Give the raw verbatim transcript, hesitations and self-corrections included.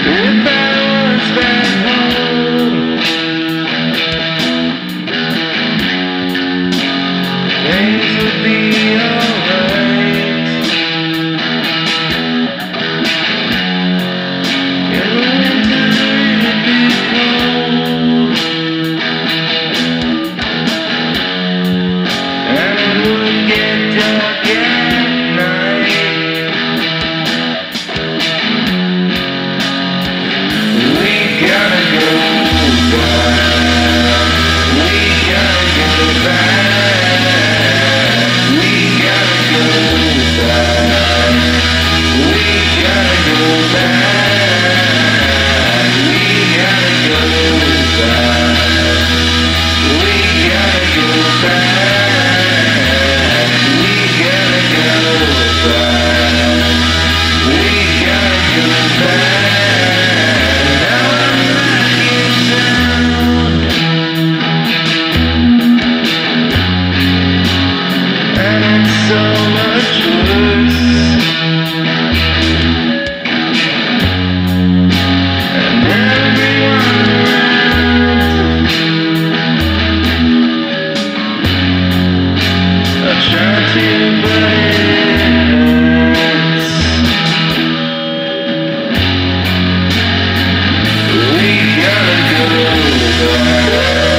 If I was back home, things would be alright. In the winter it'd be cold, and it would get dark at night. We gotta go back. We gotta go back. We gotta go back. We gotta go back. We gotta go back. We gotta go back. We gotta go back. We gotta go back. Now I'm back in town, and it's so much worse. And everyone around are trying to, but it hurts. We gotta go back.